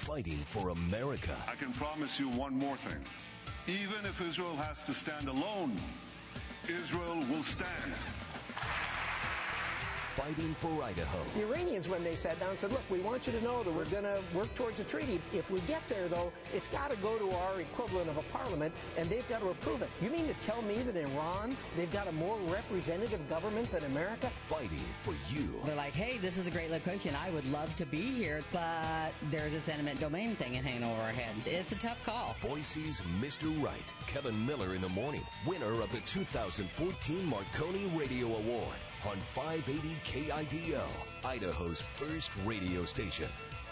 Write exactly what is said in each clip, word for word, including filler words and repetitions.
fighting for America. I can promise you one more thing. Even if Israel has to stand alone, Israel will stand. Fighting for Idaho. The Iranians, when they sat down, said, look, we want you to know that we're going to work towards a treaty. If we get there, though, it's got to go to our equivalent of a parliament, and they've got to approve it. You mean to tell me that in Iran, they've got a more representative government than America? Fighting for you. They're like, hey, this is a great location. I would love to be here, but there's a eminent domain thing hanging over our head. It's a tough call. Boise's Mister Right, Kevin Miller in the morning, winner of the two thousand fourteen Marconi Radio Award on five eighty K I D O, Idaho's first radio station.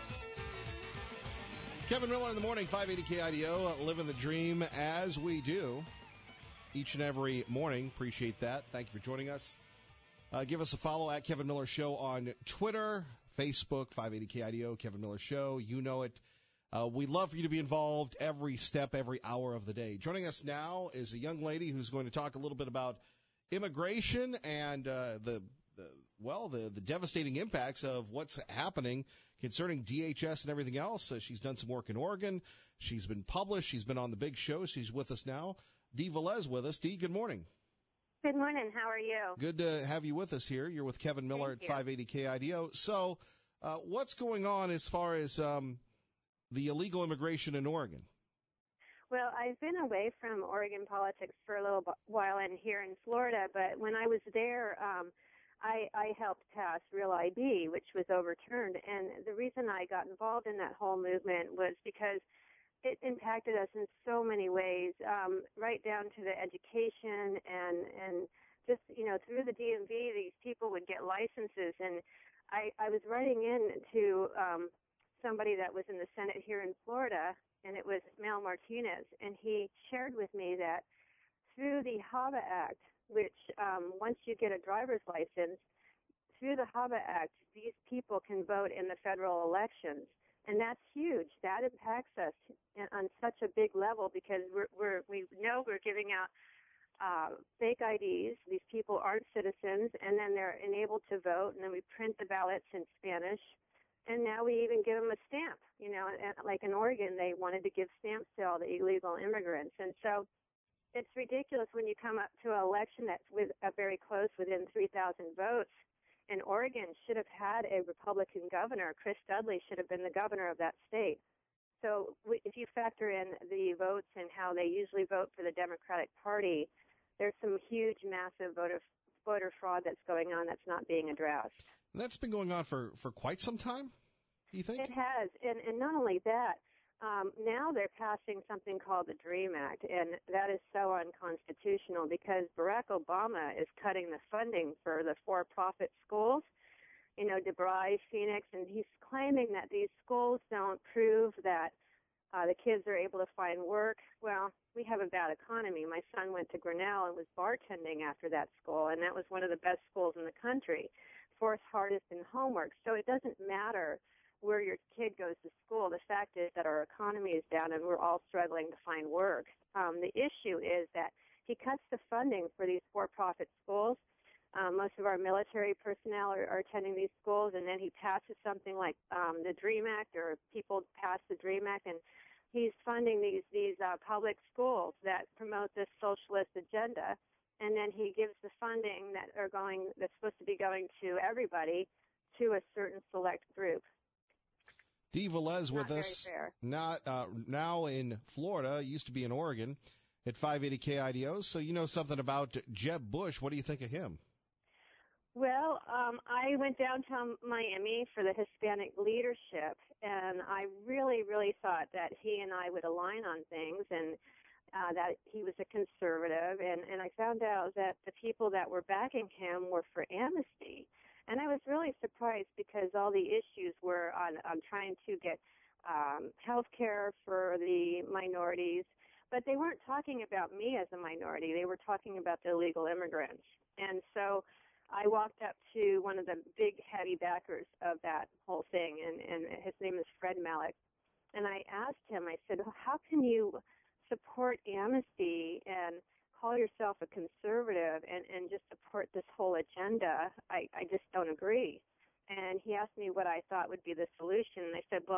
Kevin Miller in the morning, five eighty K I D O, living the dream as we do each and every morning. Appreciate that. Thank you for joining us. Uh, give us a follow at Kevin Miller Show on Twitter, Facebook, five eighty K I D O, Kevin Miller Show. You know it. Uh, we love for you to be involved every step, every hour of the day. Joining us now is a young lady who's going to talk a little bit about immigration and uh, the, the well, the, the devastating impacts of what's happening concerning D H S and everything else. Uh, she's done some work in Oregon. She's been published. She's been on the big show. She's with us now. Dee Velez with us. Dee, good morning. Good morning. How are you? Good to have you with us here. You're with Kevin Miller Thank at you. five eighty K I D O. So uh, what's going on as far as um, the illegal immigration in Oregon? Well, I've been away from Oregon politics for a little while and here in Florida, but when I was there, um, I, I helped pass Real I D, which was overturned. And the reason I got involved in that whole movement was because it impacted us in so many ways, um, right down to the education and, and just, you know, through the D M V, these people would get licenses. And I, I was writing in to um, somebody that was in the Senate here in Florida, and it was Mel Martinez, and he shared with me that through the HAVA Act, which um, once you get a driver's license, through the HAVA Act, these people can vote in the federal elections. And that's huge. That impacts us on such a big level because we're, we're, we know we're giving out uh, fake I Ds. These people aren't citizens, and then they're enabled to vote, and then we print the ballots in Spanish. And now we even give them a stamp. You know, like in Oregon, they wanted to give stamps to all the illegal immigrants. And so it's ridiculous when you come up to an election that's with a very close, within three thousand votes. And Oregon should have had a Republican governor. Chris Dudley should have been the governor of that state. So if you factor in the votes and how they usually vote for the Democratic Party, there's some huge, massive voter voter fraud that's going on that's not being addressed. And that's been going on for, for quite some time, do you think? It has. And, and not only that, um, now they're passing something called the DREAM Act, and that is so unconstitutional because Barack Obama is cutting the funding for the for-profit schools, you know, DeBry, Phoenix, and he's claiming that these schools don't prove that uh, the kids are able to find work. Well, we have a bad economy. My son went to Grinnell and was bartending after that school, and that was one of the best schools in the country. Fourth hardest in homework. So it doesn't matter where your kid goes to school. The fact is that our economy is down and we're all struggling to find work. Um, the issue is that he cuts the funding for these for-profit schools. Um, most of our military personnel are, are attending these schools, and then he passes something like um, the DREAM Act, or people pass the DREAM Act, and he's funding these these uh, public schools that promote this socialist agenda. And then he gives the funding that are going, that's supposed to be going to everybody, to a certain select group. Dee Velez with Not us, very fair. not uh, now in Florida, used to be in Oregon at five eighty K I D O. So you know something about Jeb Bush. What do you think of him? Well, um, I went down to Miami for the Hispanic leadership, and I really, really thought that he and I would align on things, and Uh, that he was a conservative, and, and I found out that the people that were backing him were for amnesty. And I was really surprised because all the issues were on, on trying to get um, health care for the minorities, but they weren't talking about me as a minority. They were talking about the illegal immigrants. And so I walked up to one of the big, heavy backers of that whole thing, and, and his name is Fred Malik. And I asked him, I said, well, how can you support amnesty and call yourself a conservative and, and just support this whole agenda? I, I just don't agree. And he asked me what I thought would be the solution. And I said, well,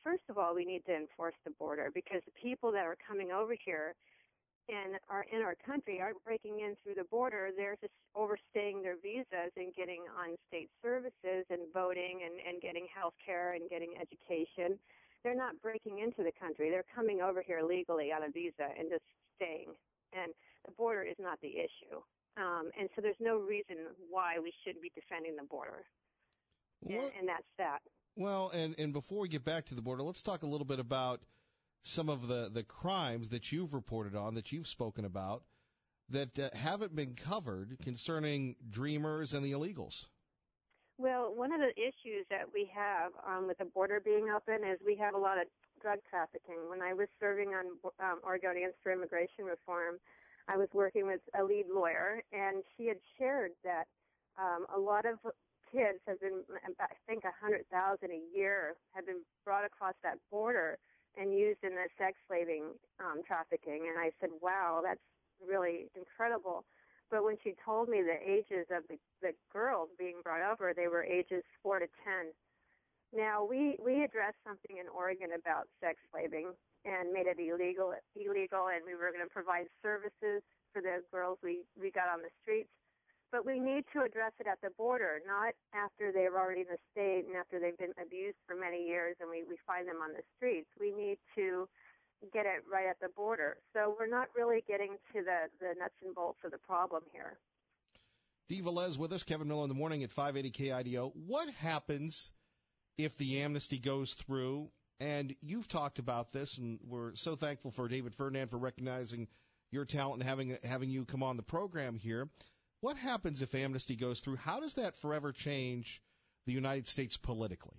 first of all, we need to enforce the border because the people that are coming over here and are in our country aren't breaking in through the border. They're just overstaying their visas and getting on state services and voting and, and getting health care and getting education. They're not breaking into the country. They're coming over here legally on a visa and just staying. And the border is not the issue. Um, and so there's no reason why we should be defending the border. And, and that's that. Well, and, and before we get back to the border, let's talk a little bit about some of the, the crimes that you've reported on, that you've spoken about, that uh, haven't been covered concerning Dreamers and the illegals. Well, one of the issues that we have um, with the border being open is we have a lot of drug trafficking. When I was serving on um, Oregonians for Immigration Reform, I was working with a lead lawyer, and she had shared that um, a lot of kids have been, I think one hundred thousand a year, have been brought across that border and used in the sex slaving um, trafficking. And I said, wow, that's really incredible. But when she told me the ages of the, the girls being brought over, they were ages four to ten. Now, we, we addressed something in Oregon about sex slaving and made it illegal, illegal, and we were going to provide services for the girls we, we got on the streets. But we need to address it at the border, not after they're already in the state and after they've been abused for many years and we, we find them on the streets. We need to get it right at the border. So we're not really getting to the, the nuts and bolts of the problem here. Dee Velez with us, Kevin Miller in the morning at five eighty K I D O. What happens if the amnesty goes through? And you've talked about this, and we're so thankful for David Ferdinand for recognizing your talent and having having you come on the program here. What happens if amnesty goes through? How does that forever change the United States politically?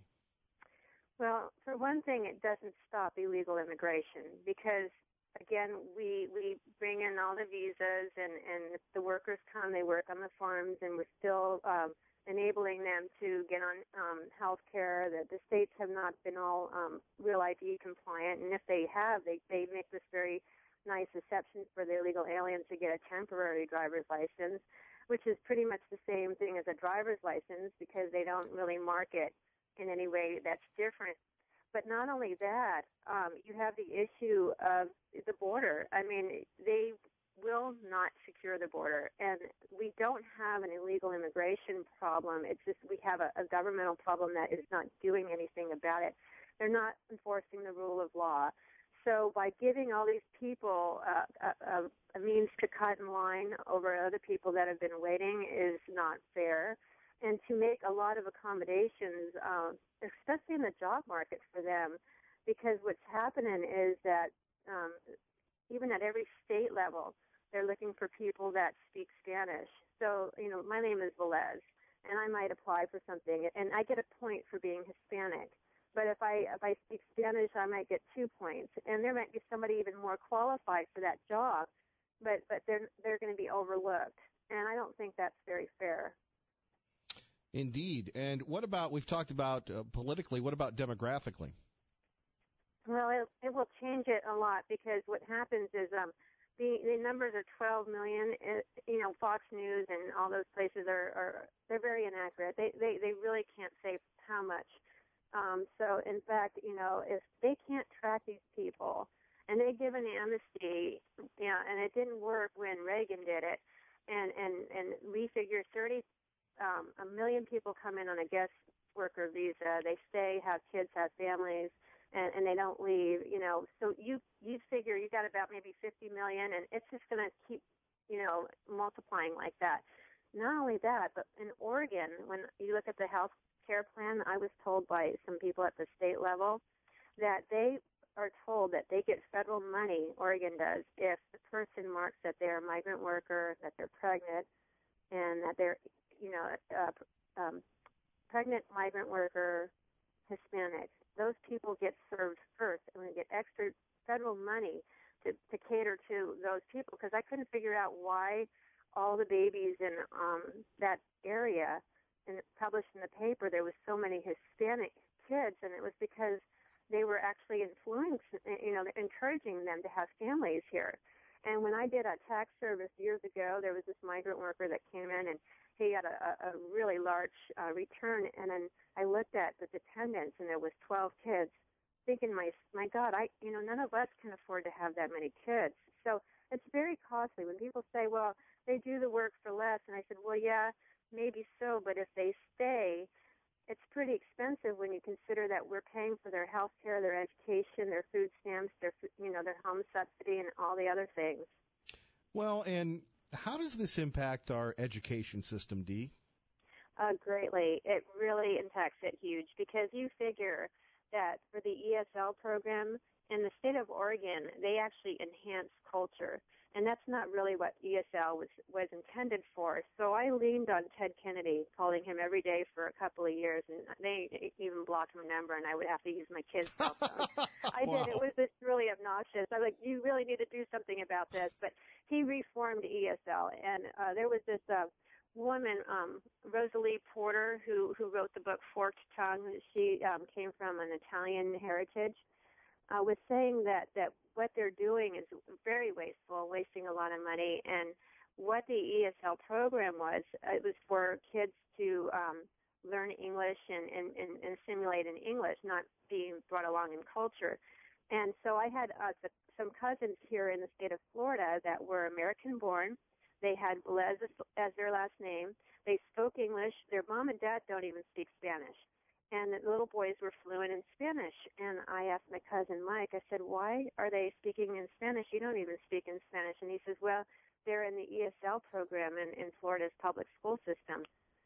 Well, for one thing, it doesn't stop illegal immigration because, again, we we bring in all the visas, and, and if the workers come, they work on the farms, and we're still um, enabling them to get on um, health care. The, the states have not been all um, Real I D compliant, and if they have, they, they make this very nice exception for the illegal aliens to get a temporary driver's license, which is pretty much the same thing as a driver's license because they don't really market in any way that's different. But not only that, um, you have the issue of the border. I mean, they will not secure the border, and we don't have an illegal immigration problem. It's just we have a, a governmental problem that is not doing anything about it. They're not enforcing the rule of law. So by giving all these people uh, a, a means to cut in line over other people that have been waiting is not fair. And to make a lot of accommodations, um, especially in the job market for them, because what's happening is that um, even at every state level, they're looking for people that speak Spanish. So, you know, my name is Velez, and I might apply for something, and I get a point for being Hispanic. But if I if I speak Spanish, I might get two points, and there might be somebody even more qualified for that job, but but they're they're going to be overlooked, and I don't think that's very fair. Indeed. And what about, we've talked about uh, politically, what about demographically? Well, it, it will change it a lot because what happens is um, the the numbers are twelve million. It, you know, Fox News and all those places are, are they're very inaccurate. They they they really can't say how much. Um, so, in fact, you know, if they can't track these people, and they give an amnesty, you know, and it didn't work when Reagan did it, and and and we figure thirty um, a million people come in on a guest worker visa. They stay, have kids, have families, and, and they don't leave. You know, so you you figure you got about maybe fifty million, and it's just going to keep, you know, multiplying like that. Not only that, but in Oregon, when you look at the health care plan, I was told by some people at the state level that they are told that they get federal money, Oregon does, if the person marks that they're a migrant worker, that they're pregnant, and that they're, you know, uh, um, pregnant migrant worker, Hispanic. Those people get served first, and we get extra federal money to, to cater to those people, because I couldn't figure out why all the babies in um, that area, and published in the paper, there was so many Hispanic kids, and it was because they were actually influencing, you know, encouraging them to have families here. And when I did a tax service years ago, there was this migrant worker that came in, and he had a, a really large uh, return, and then I looked at the dependents, and there was twelve kids thinking, my my God, I you know none of us can afford to have that many kids. So it's very costly. When people say, well, they do the work for less, and I said, well, yeah, maybe so, but if they stay, it's pretty expensive when you consider that we're paying for their health care, their education, their food stamps, their you know their home subsidy, and all the other things. Well, and how does this impact our education system, Dee? Uh, greatly. It really impacts it huge, because you figure that for the E S L program in the state of Oregon, they actually enhance culture, and that's not really what E S L was was intended for. So I leaned on Ted Kennedy, calling him every day for a couple of years, and they even blocked my number, and I would have to use my kid's cell phone. I Wow. did. It was just really obnoxious. I was like, you really need to do something about this. But he reformed E S L, and uh, there was this uh, woman, um, Rosalie Porter, who who wrote the book Forked Tongue. She um, came from an Italian heritage. Uh, was saying that, that what they're doing is very wasteful, wasting a lot of money. And what the E S L program was, it was for kids to um, learn English and, and, and, and assimilate in English, not being brought along in culture. And so I had uh, some cousins here in the state of Florida that were American-born. They had Velez as their last name. They spoke English. Their mom and dad don't even speak Spanish. And the little boys were fluent in Spanish. And I asked my cousin Mike, I said, why are they speaking in Spanish? You don't even speak in Spanish. And he says, well, they're in the E S L program in, in Florida's public school system.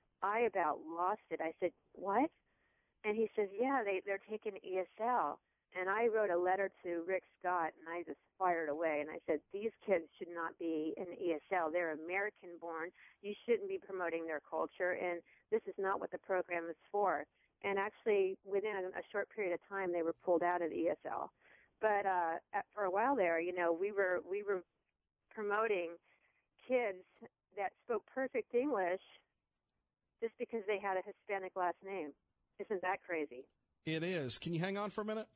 I about lost it. I said, what? And he says, yeah, they, they're taking E S L. And I wrote a letter to Rick Scott, and I just fired away. And I said, these kids should not be in E S L. They're American-born. You shouldn't be promoting their culture, and this is not what the program is for. And actually, within a, a short period of time, they were pulled out of E S L. But uh, at, for a while there, you know, we were we were promoting kids that spoke perfect English just because they had a Hispanic last name. Isn't that crazy? It is. Can you hang on for a minute?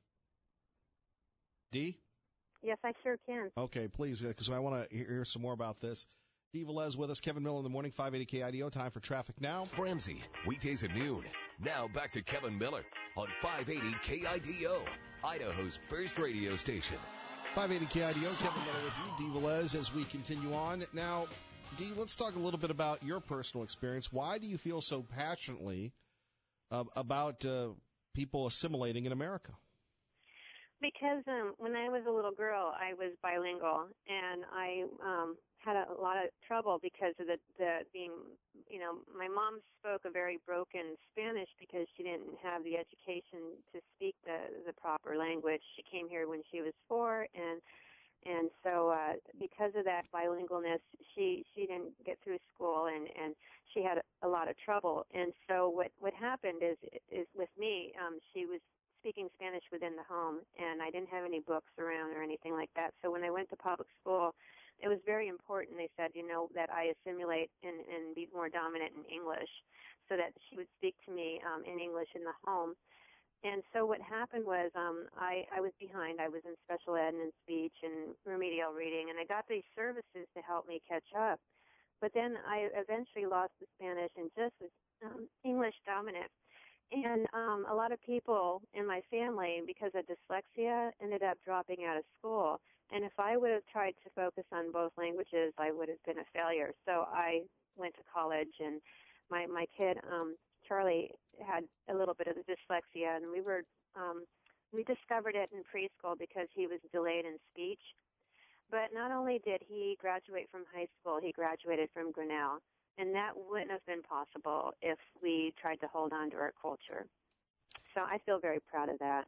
Dee? Yes, I sure can. Okay, please, because I want to hear some more about this. Dee Velez with us, Kevin Miller in the morning, five eighty K I D O. Time for traffic now. Ramsey, weekdays at noon. Now back to Kevin Miller on five eighty K I D O, Idaho's first radio station. five eighty K I D O, Kevin Miller with you, Dee Velez, as we continue on. Now, Dee, let's talk a little bit about your personal experience. Why do you feel so passionately uh, about uh, people assimilating in America? Because um, when I was a little girl, I was bilingual, and I um, had a, a lot of trouble because of the, the being, you know, my mom spoke a very broken Spanish because she didn't have the education to speak the, the proper language. She came here when she was four, and and so uh, because of that bilingualness, she she didn't get through school, and, and she had a lot of trouble. And so what what happened is is with me, um, she was speaking Spanish within the home, and I didn't have any books around or anything like that. So when I went to public school, it was very important, they said, you know, that I assimilate and, and be more dominant in English so that she would speak to me um, in English in the home. And so what happened was um, I, I was behind. I was in special ed and in speech and remedial reading, and I got these services to help me catch up. But then I eventually lost the Spanish and just was um, English dominant. And um, a lot of people in my family, because of dyslexia, ended up dropping out of school. And if I would have tried to focus on both languages, I would have been a failure. So I went to college, and my my kid, um, Charlie, had a little bit of the dyslexia, and we were um, we discovered it in preschool because he was delayed in speech. But not only did he graduate from high school, he graduated from Grinnell. And that wouldn't have been possible if we tried to hold on to our culture. So I feel very proud of that.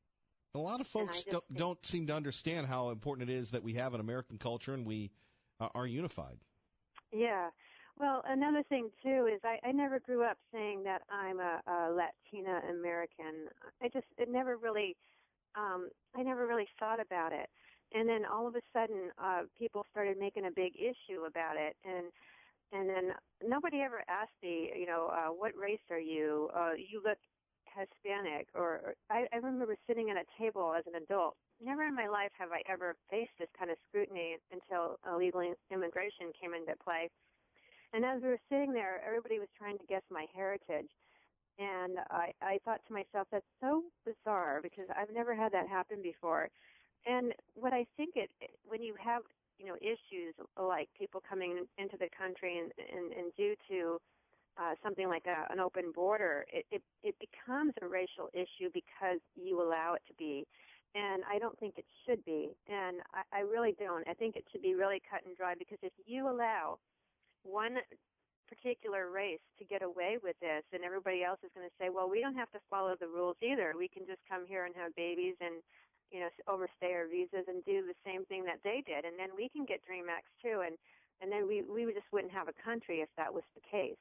A lot of folks don't, think, don't seem to understand how important it is that we have an American culture and we uh, are unified. Yeah. Well, another thing, too, is I, I never grew up saying that I'm a, a Latina American. I just, it never really, um, I never really thought about it. And then all of a sudden, uh, people started making a big issue about it. And And then nobody ever asked me, you know, uh, what race are you? Uh, you look Hispanic. Or, or I, I remember sitting at a table as an adult. Never in my life have I ever faced this kind of scrutiny until illegal immigration came into play. And as we were sitting there, everybody was trying to guess my heritage. And I, I thought to myself, that's so bizarre because I've never had that happen before. And what I think it, when you have, you know, issues like people coming into the country and, and, and due to uh, something like a, an open border, it, it, it becomes a racial issue because you allow it to be. And I don't think it should be. And I, I really don't. I think it should be really cut and dry because if you allow one particular race to get away with this, and everybody else is going to say, well, we don't have to follow the rules either. We can just come here and have babies and, you know, overstay our visas and do the same thing that they did, and then we can get DREAM Acts too, and and then we we just wouldn't have a country if that was the case.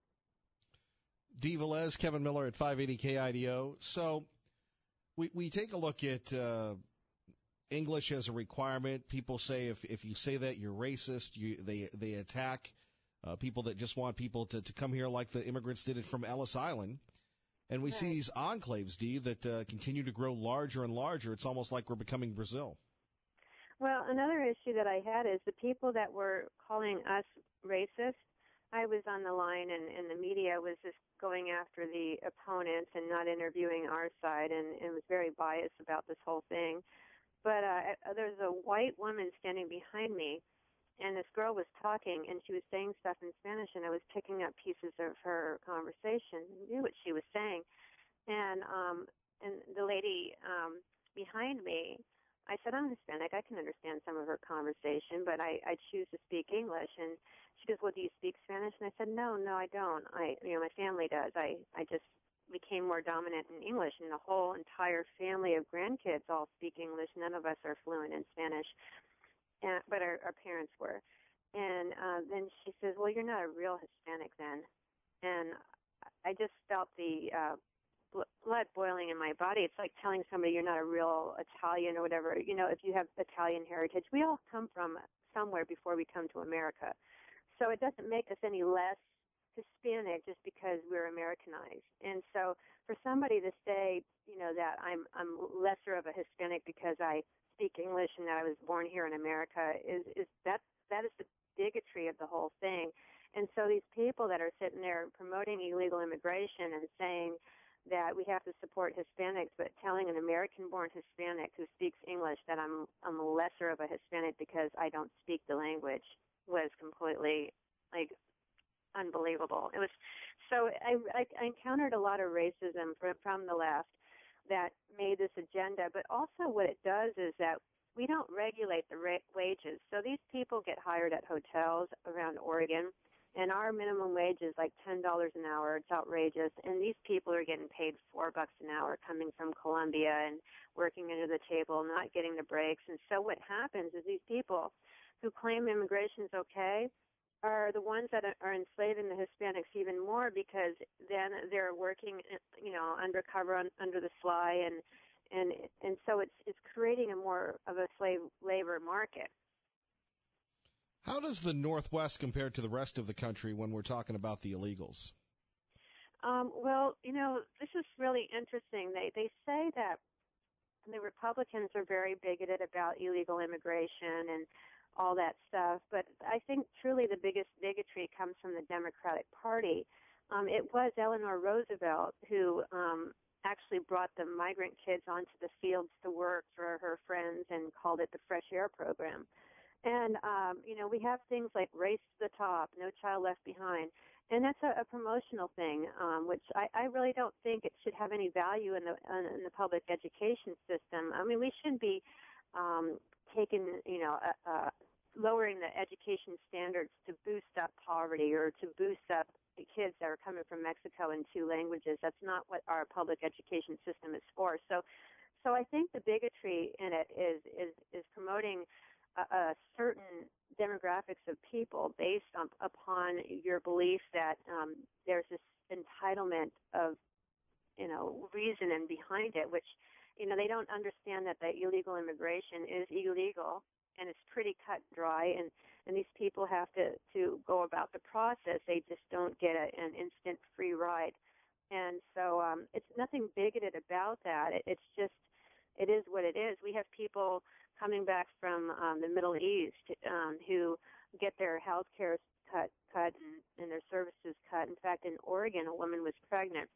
Dee Velez, Kevin Miller at five eighty K I D O. So we we take a look at uh, English as a requirement. People say if if you say that, you're racist. You they they attack Uh, people that just want people to, to come here like the immigrants did it from Ellis Island. And we Right. see these enclaves, Dee, that uh, continue to grow larger and larger. It's almost like we're becoming Brazil. Well, another issue that I had is the people that were calling us racist. I was on the line, and, and the media was just going after the opponents and not interviewing our side, and, and was very biased about this whole thing. But uh, there's a white woman standing behind me, and this girl was talking, and she was saying stuff in Spanish, and I was picking up pieces of her conversation, knew what she was saying. And um, and the lady um, behind me, I said, I'm Hispanic. I can understand some of her conversation, but I, I choose to speak English. And she goes, well, do you speak Spanish? And I said, no, no, I don't. I, you know, my family does. I, I just became more dominant in English, and the whole entire family of grandkids all speak English. None of us are fluent in Spanish. And, but our, our parents were. And uh, then she says, well, you're not a real Hispanic then. And I just felt the uh, bl- blood boiling in my body. It's like telling somebody you're not a real Italian or whatever. You know, if you have Italian heritage, we all come from somewhere before we come to America. So it doesn't make us any less Hispanic just because we're Americanized. And so for somebody to say, you know, that I'm I'm lesser of a Hispanic because I speak English and that I was born here in America is, is that that is the bigotry of the whole thing. And so these people that are sitting there promoting illegal immigration and saying that we have to support Hispanics, but telling an American-born Hispanic who speaks English that I'm I'm lesser of a Hispanic because I don't speak the language was completely like unbelievable. It was so I, I, I encountered a lot of racism from, from the left that made this agenda, but also what it does is that we don't regulate the ra- wages. So these people get hired at hotels around Oregon, and our minimum wage is like ten dollars an hour. It's outrageous. And these people are getting paid four bucks an hour coming from Colombia and working under the table, not getting the breaks. And so what happens is these people who claim immigration is okay are the ones that are enslaving the Hispanics even more because then they're working, you know, undercover on, under the sly, and and and so it's it's creating a more of a slave labor market. How does the Northwest compare to the rest of the country when we're talking about the illegals? Um, well, you know, this is really interesting. They they say that the Republicans are very bigoted about illegal immigration and all that stuff, but I think truly the biggest bigotry comes from the Democratic Party. Um, it was Eleanor Roosevelt who um, actually brought the migrant kids onto the fields to work for her friends and called it the Fresh Air Program. And, um, you know, we have things like Race to the Top, No Child Left Behind, and that's a, a promotional thing, um, which I, I really don't think it should have any value in the in the public education system. I mean, we shouldn't be um, taking, you know, uh, uh, lowering the education standards to boost up poverty or to boost up the kids that are coming from Mexico in two languages. That's not what our public education system is for. So, so I think the bigotry in it is is is promoting a, a certain demographics of people based on, upon your belief that um, there's this entitlement of, you know, reason and behind it, which, you know, they don't understand that the illegal immigration is illegal and it's pretty cut and dry, and, and these people have to, to go about the process. They just don't get a, an instant free ride. And so um, it's nothing bigoted about that. It, it's just, it is what it is. We have people coming back from um, the Middle East um, who get their health care cut, cut and, and their services cut. In fact, in Oregon, a woman was pregnant,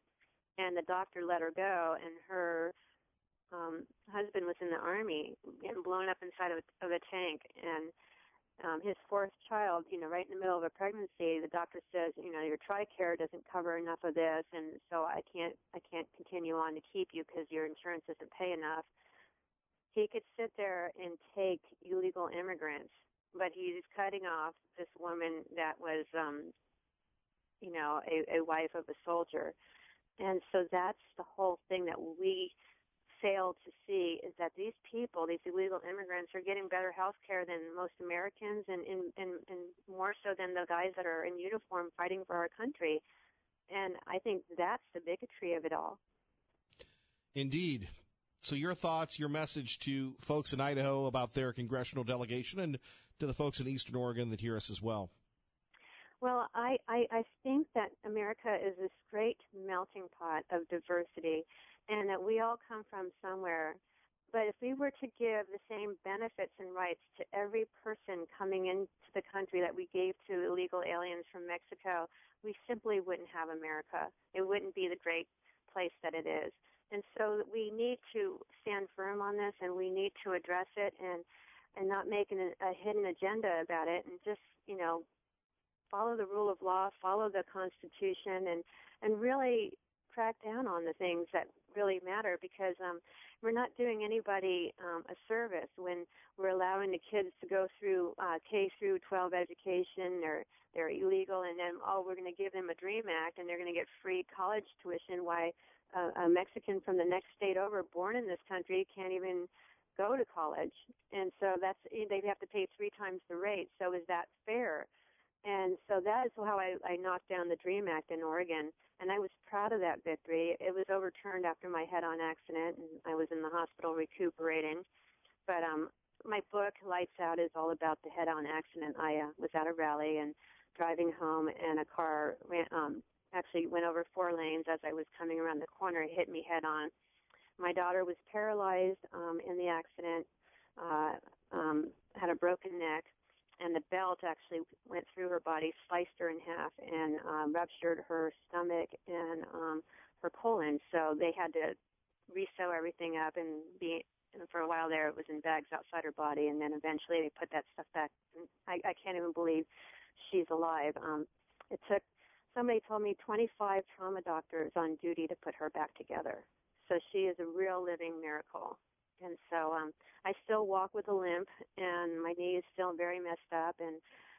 and the doctor let her go, and her um, husband was in the Army, getting blown up inside of a, of a tank, and um, his fourth child, you know, right in the middle of a pregnancy, the doctor says, you know, your TRICARE doesn't cover enough of this, and so I can't, I can't continue on to keep you because your insurance doesn't pay enough. He could sit there and take illegal immigrants, but he's cutting off this woman that was, um, you know, a, a wife of a soldier. And so that's the whole thing that we fail to see, is that these people, these illegal immigrants, are getting better health care than most Americans, and, and, and, and more so than the guys that are in uniform fighting for our country. And I think that's the bigotry of it all. Indeed. So your thoughts, your message to folks in Idaho about their congressional delegation, and to the folks in Eastern Oregon that hear us as well. Well, I, I, I think that America is this great melting pot of diversity, and that we all come from somewhere. But if we were to give the same benefits and rights to every person coming into the country that we gave to illegal aliens from Mexico, we simply wouldn't have America. It wouldn't be the great place that it is. And so we need to stand firm on this, and we need to address it, and, and not make an, a hidden agenda about it, and just, you know, follow the rule of law, follow the Constitution, and, and really crack down on the things that really matter, because um, we're not doing anybody um, a service when we're allowing the kids to go through uh, K through twelve education. They're, they're illegal, and then, oh, we're going to give them a DREAM Act, and they're going to get free college tuition. Why uh, a Mexican from the next state over, born in this country, can't even go to college? And so that's, they'd have to pay three times the rate. So is that fair? And so that is how I, I knocked down the DREAM Act in Oregon, and I was proud of that victory. It was overturned after my head-on accident, and I was in the hospital recuperating. But um, my book, Lights Out, is all about the head-on accident. I uh, was at a rally and driving home, and a car ran, um, actually went over four lanes as I was coming around the corner. It hit me head-on. My daughter was paralyzed um, in the accident, uh, um, had a broken neck, and the belt actually went through her body, sliced her in half, and um, ruptured her stomach and um, her colon. So they had to re-sew everything up, and be and for a while there it was in bags outside her body, and then eventually they put that stuff back. And I, I can't even believe she's alive. Um, it took, somebody told me, twenty-five trauma doctors on duty to put her back together. So she is a real living miracle. And so um, I still walk with a limp, and my knee is still very messed up. And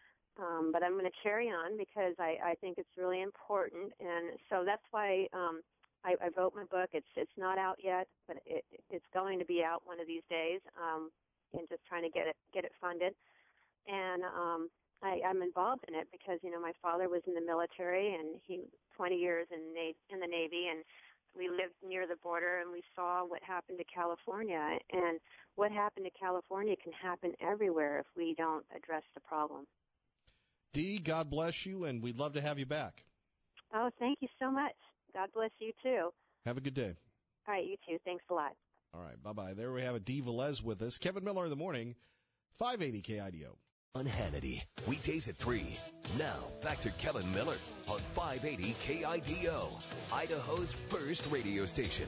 um, but I'm going to carry on because I, I think it's really important. And so that's why um, I, I wrote my book. It's it's not out yet, but it, it's going to be out one of these days. Um, and just trying to get it get it funded. And um, I, I'm involved in it because you know my father was in the military, and he twenty years in in the Navy, and we lived near the border, and we saw what happened to California. And what happened to California can happen everywhere if we don't address the problem. Dee, God bless you, and we'd love to have you back. Oh, thank you so much. God bless you, too. Have a good day. All right, you too. Thanks a lot. All right, bye-bye. There we have it. Dee Velez with us. Kevin Miller in the morning, five eighty K I D O. On Hannity, weekdays at three. Now, back to Kevin Miller on five eighty K I D O, Idaho's first radio station.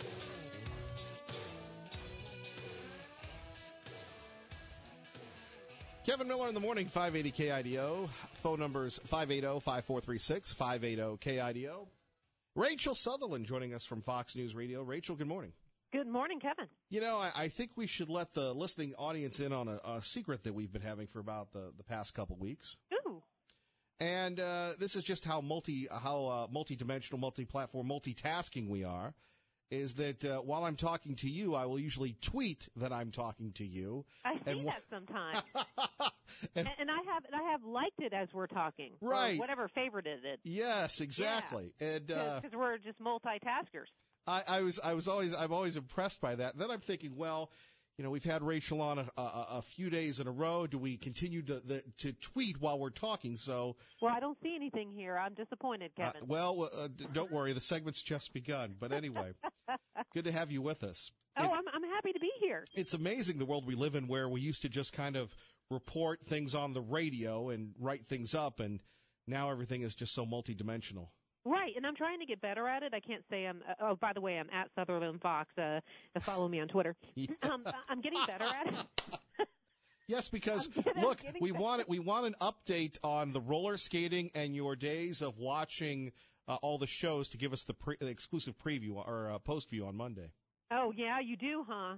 Kevin Miller in the morning, five eighty K I D O. Phone numbers five eight zero, five four three six, five eight zero K I D O. Rachel Sutherland joining us from Fox News Radio. Rachel, good morning. Good morning, Kevin. You know, I, I think we should let the listening audience in on a, a secret that we've been having for about the, the past couple weeks. Ooh. And uh, this is just how multi how uh, multi-dimensional, multi-platform, multitasking we are. Is that uh, while I'm talking to you, I will usually tweet that I'm talking to you. I see and that sometimes. and, and, and I have and I have liked it as we're talking. Right. Or whatever favorited it. Yes, exactly. Yeah. And uh, because we're just multitaskers. I, I was I was always I'm always impressed by that. And then I'm thinking, well, you know, we've had Rachel on a, a, a few days in a row. Do we continue to the, to tweet while we're talking? So well, I don't see anything here. I'm disappointed, Kevin. Uh, well, uh, d- don't worry, the segment's just begun. But anyway, good to have you with us. Oh, it, I'm I'm happy to be here. It's amazing the world we live in, where we used to just kind of report things on the radio and write things up, and now everything is just so multidimensional. Right, and I'm trying to get better at it. I can't say I'm. Uh, oh, by the way, I'm at Sutherland Fox. Uh, to follow me on Twitter. um, I'm getting better at it. Yes, because getting, look, we better. want we want an update on the roller skating and your days of watching uh, all the shows to give us the, pre- the exclusive preview or uh, post view on Monday. Oh yeah, you do, huh?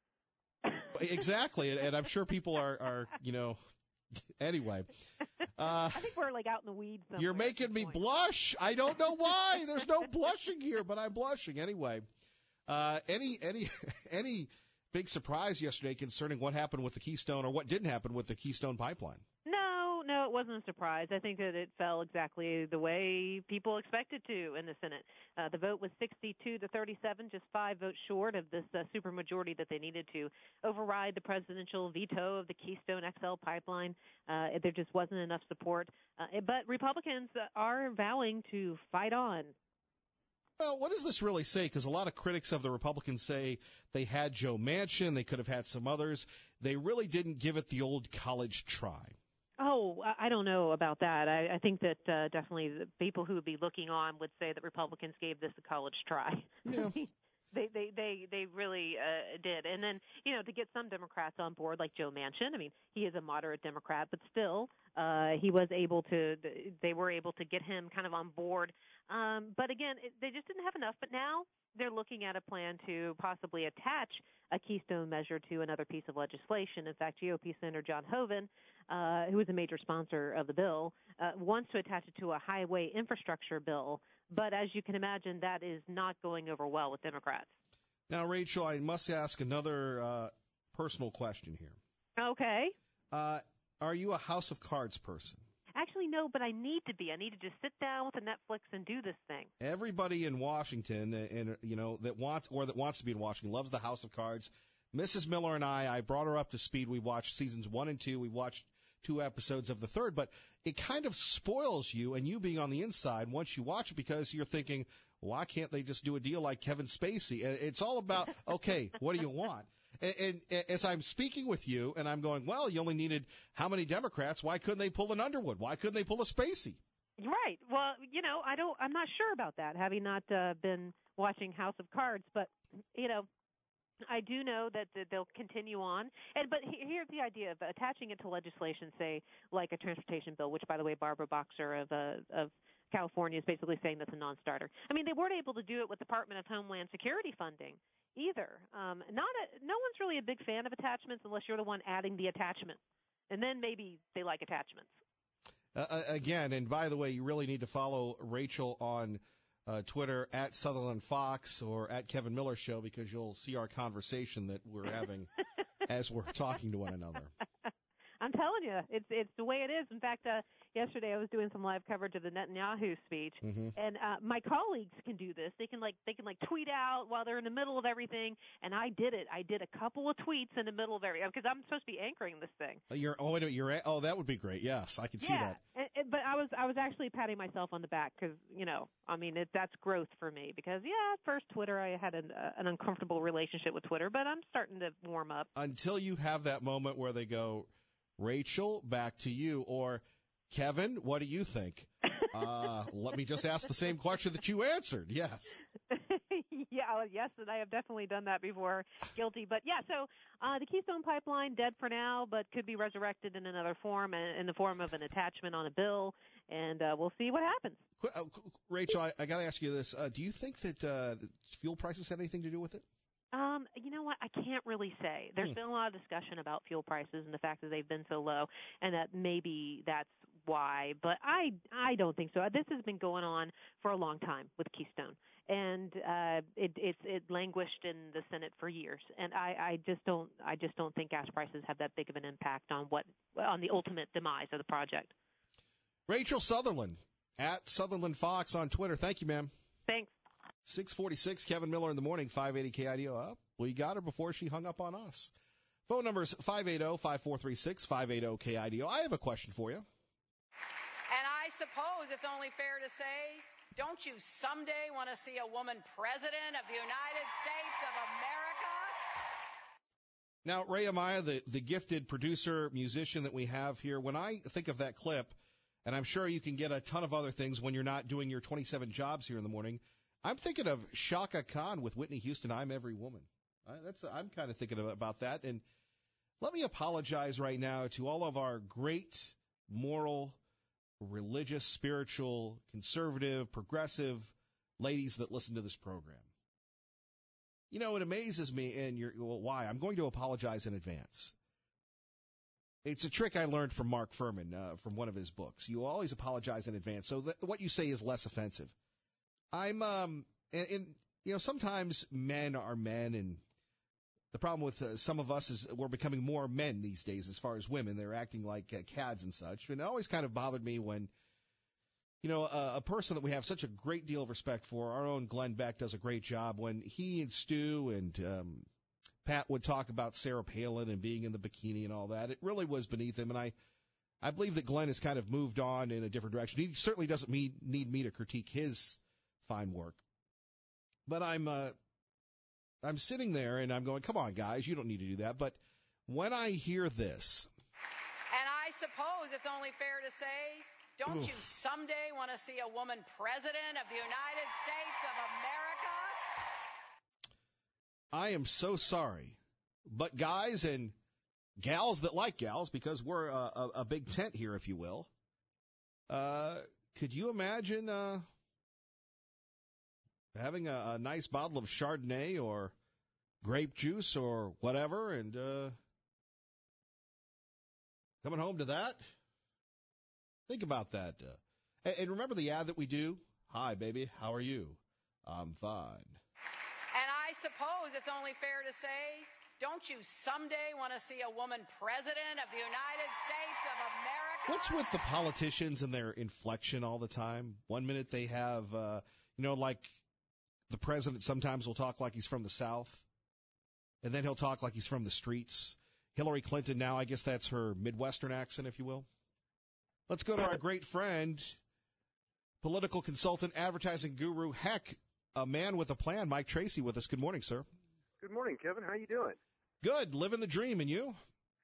Exactly, and, and I'm sure people are, are you know. Anyway, uh, I think we're like out in the weeds. You're making me point. blush. I don't know why. There's no blushing here, but I'm blushing anyway. Uh, any any any big surprise yesterday concerning what happened with the Keystone or what didn't happen with the Keystone Pipeline? No, no, it wasn't a surprise. I think that it fell exactly the way people expected to in the Senate. Uh, the vote was sixty-two to thirty-seven, just five votes short of this uh, supermajority that they needed to override the presidential veto of the Keystone X L pipeline. Uh, there just wasn't enough support. Uh, but Republicans are vowing to fight on. Well, what does this really say? Because a lot of critics of the Republicans say they had Joe Manchin, they could have had some others. They really didn't give it the old college try. Oh, I don't know about that. I, I think that uh, definitely the people who would be looking on would say that Republicans gave this a college try. Yeah. They they they they really uh, did, and then you know to get some Democrats on board like Joe Manchin. I mean, he is a moderate Democrat, but still, uh, he was able to. They were able to get him kind of on board. Um, but again, it, they just didn't have enough. But now they're looking at a plan to possibly attach a Keystone measure to another piece of legislation. In fact, G O P Senator John Hoeven, uh, who is a major sponsor of the bill, uh, wants to attach it to a highway infrastructure bill. But as you can imagine, that is not going over well with Democrats. Now, Rachel, I must ask another uh, personal question here. Okay. Uh, are you a House of Cards person? Actually, no, but I need to be. I need to just sit down with a Netflix and do this thing. Everybody in Washington, and you know that wants or that wants to be in Washington, loves the House of Cards. Missus Miller and I, I brought her up to speed. We watched seasons one and two. We watched two episodes of the third, but it kind of spoils you and you being on the inside once you watch it because you're thinking, why can't they just do a deal like Kevin Spacey? It's all about, okay, what do you want? And, and as I'm speaking with you and I'm going, well, you only needed how many Democrats? Why couldn't they pull an Underwood? Why couldn't they pull a Spacey? Right. Well, you know, I don't, I'm not sure about that, having not uh, been watching House of Cards, but, you know, I do know that they'll continue on. And but here's the idea of attaching it to legislation, say, like a transportation bill, which, by the way, Barbara Boxer of uh, of California is basically saying that's a non-starter. I mean, they weren't able to do it with Department of Homeland Security funding either. Um, not a, no one's really a big fan of attachments unless you're the one adding the attachment. And then maybe they like attachments. Uh, again, and by the way, you really need to follow Rachel on Uh, Twitter at Sutherland Fox or at Kevin Miller Show because you'll see our conversation that we're having as we're talking to one another. I'm telling you, it's it's the way it is. In fact, uh, yesterday I was doing some live coverage of the Netanyahu speech, mm-hmm. and uh, my colleagues can do this. They can like they can like tweet out while they're in the middle of everything, and I did it. I did a couple of tweets in the middle of everything because I'm supposed to be anchoring this thing. You're oh wait a minute, you're oh that would be great. Yes, I can see yeah, that. And, and, but I was I was actually patting myself on the back because you know I mean it, that's growth for me because yeah at first Twitter I had an, uh, an uncomfortable relationship with Twitter, but I'm starting to warm up. Until you have that moment where they go, Rachel, back to you, or Kevin, what do you think? Uh, let me just ask the same question that you answered. Yes. yeah, yes, and I have definitely done that before. Guilty. But, yeah, so uh, the Keystone Pipeline, dead for now, but could be resurrected in another form, in the form of an attachment on a bill, and uh, we'll see what happens. Uh, Rachel, I, I got to ask you this. Uh, do you think that uh, fuel prices had anything to do with it? Um, you know what? I can't really say. There's hmm. been a lot of discussion about fuel prices and the fact that they've been so low, and that maybe that's why. But I, I don't think so. This has been going on for a long time with Keystone, and uh, it, it's it languished in the Senate for years. And I, I just don't, I just don't think gas prices have that big of an impact on what on the ultimate demise of the project. Rachel Sutherland at Sutherland Fox on Twitter. Thank you, ma'am. Thanks. six forty-six, Kevin Miller in the morning, five eighty K I D O. Up. We got her before she hung up on us. Phone number is five eight zero, five four three six, five eight zero K I D O. I have a question for you. And I suppose it's only fair to say, don't you someday want to see a woman president of the United States of America? Now, Ray Amaya, the, the gifted producer, musician that we have here, when I think of that clip, and I'm sure you can get a ton of other things when you're not doing your twenty-seven jobs here in the morning. I'm thinking of Shaka Khan with Whitney Houston, I'm Every Woman. I, that's I'm kind of thinking about that. And let me apologize right now to all of our great moral, religious, spiritual, conservative, progressive ladies that listen to this program. You know, it amazes me, and you're, well, why? I'm going to apologize in advance. It's a trick I learned from Mark Furman uh, from one of his books. You always apologize in advance, so that what you say is less offensive. I'm, um, and, and you know, sometimes men are men, and the problem with uh, some of us is we're becoming more men these days as far as women. They're acting like uh, cads and such. And it always kind of bothered me when, you know, a, a person that we have such a great deal of respect for, our own Glenn Beck does a great job, when he and Stu and um, Pat would talk about Sarah Palin and being in the bikini and all that. It really was beneath him, and I, I believe that Glenn has kind of moved on in a different direction. He certainly doesn't need, need me to critique his fine work. But I'm uh, I'm sitting there, and I'm going, come on, guys, you don't need to do that. But when I hear this... And I suppose it's only fair to say, don't Oof. you someday want to see a woman president of the United States of America? I am so sorry. But guys and gals that like gals, because we're a, a, a big tent here, if you will, uh, could you imagine uh, having a, a nice bottle of Chardonnay or grape juice or whatever and uh, coming home to that? Think about that. Uh, and, and remember the ad that we do? Hi, baby, how are you? I'm fine. And I suppose it's only fair to say, don't you someday want to see a woman president of the United States of America? What's with the politicians and their inflection all the time? One minute they have, uh, you know, like the president sometimes will talk like he's from the South, and then he'll talk like he's from the streets. Hillary Clinton now, I guess that's her Midwestern accent, if you will. Let's go to our great friend, political consultant, advertising guru, heck, a man with a plan, Mike Tracy with us. Good morning, sir. Good morning, Kevin. How you doing? Good. Living the dream. And you?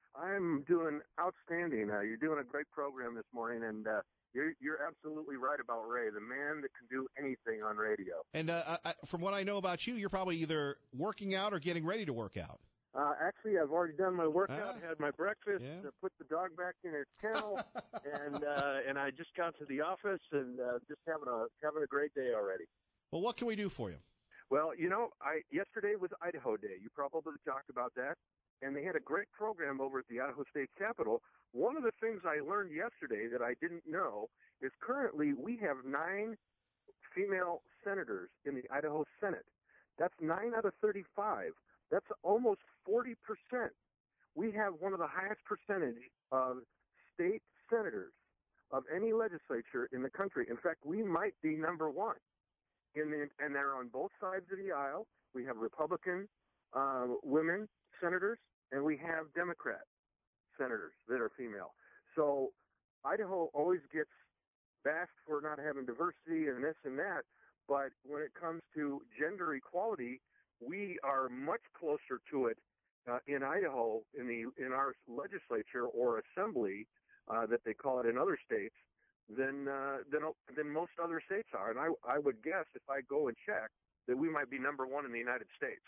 I'm doing outstanding. Uh, you're doing a great program this morning, and uh, you're, you're absolutely right about Ray, the man that can do anything on radio. And uh, I, from what I know about you, you're probably either working out or getting ready to work out. Uh, actually, I've already done my workout, ah, had my breakfast, yeah. uh, put the dog back in its kennel, and uh, and I just got to the office and uh, just having a having a great day already. Well, what can we do for you? Well, you know, I yesterday was Idaho Day. You probably talked about that. And they had a great program over at the Idaho State Capitol. One of the things I learned yesterday that I didn't know is currently we have nine female senators in the Idaho Senate. That's nine out of thirty-five. That's almost forty percent. We have one of the highest percentage of state senators of any legislature in the country. In fact, we might be number one. In the, and they're on both sides of the aisle. We have Republican uh, women senators, and we have Democrat senators that are female. So Idaho always gets bashed for not having diversity and this and that, but when it comes to gender equality, we are much closer to it uh, in Idaho, in the in our legislature or assembly, uh, that they call it in other states, than uh, than than most other states are. And I I would guess, if I go and check, that we might be number one in the United States.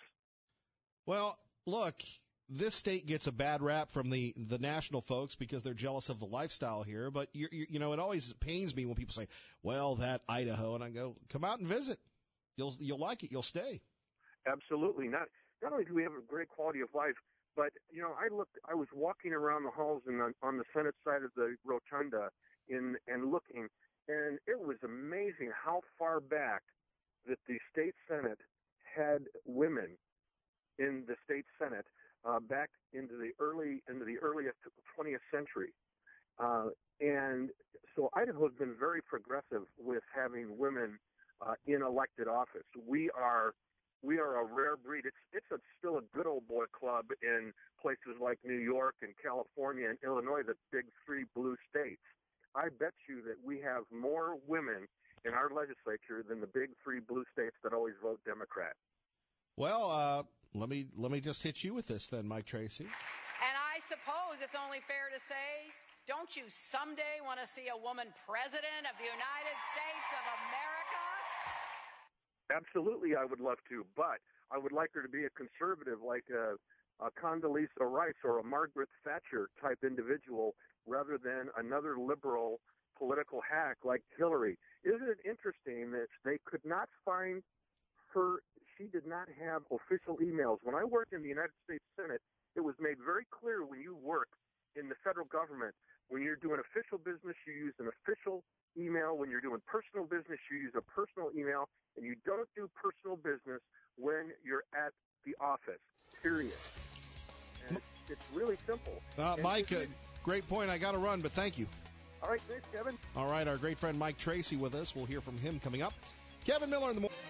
Well, look, this state gets a bad rap from the, the national folks because they're jealous of the lifestyle here. But, you, you, you know, it always pains me when people say, well, that Idaho. And I go, come out and visit. You'll you'll like it. You'll stay. Absolutely. Not not only do we have a great quality of life, but, you know, I looked. I was walking around the halls and on, on the Senate side of the rotunda in and looking, and it was amazing how far back that the state Senate had women in the state Senate uh, back into the early into the earliest twentieth century, uh, and so Idaho has been very progressive with having women uh, in elected office. We are we are a rare breed. It's it's a, still a good old boy club in places like New York and California and Illinois, the big three blue states. I bet you that we have more women in our legislature than the big three blue states that always vote Democrat. Well, uh, let me let me just hit you with this then, Mike Tracy. And I suppose it's only fair to say, don't you someday want to see a woman president of the United States of America? Absolutely, I would love to, but I would like her to be a conservative like a, a Condoleezza Rice or a Margaret Thatcher type individual rather than another liberal political hack like Hillary. Isn't it interesting that they could not find her? She did not have official emails. When I worked in the United States Senate, it was made very clear when you work in the federal government, when you're doing official business, you use an official email. When you're doing personal business, you use a personal email. And you don't do personal business when you're at the office, period. And it's, it's really simple. Uh, Mike, uh, great point. I got to run, but thank you. All right, thanks, Kevin. All right, our great friend Mike Tracy with us. We'll hear from him coming up. Kevin Miller in the morning.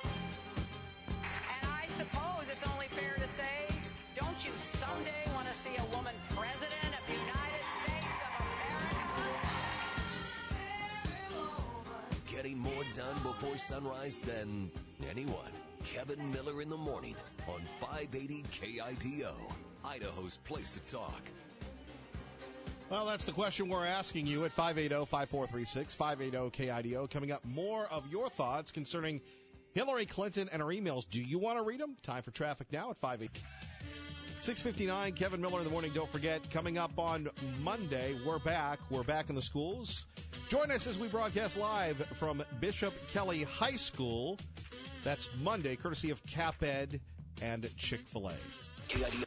And I suppose it's only fair to say, don't you someday want to see a woman president of the United States of America? Getting more done before sunrise than anyone. Kevin Miller in the morning on five eighty K I D O, Idaho's place to talk. Well, that's the question we're asking you at five eight zero, five four three six, five eight zero K I D O. Coming up, more of your thoughts concerning Hillary Clinton and her emails. Do you want to read them? Time for traffic now at five eighty. six fifty-nine, Kevin Miller in the morning. Don't forget, coming up on Monday, we're back. We're back in the schools. Join us as we broadcast live from Bishop Kelly High School. That's Monday, courtesy of CapEd and Chick-fil-A.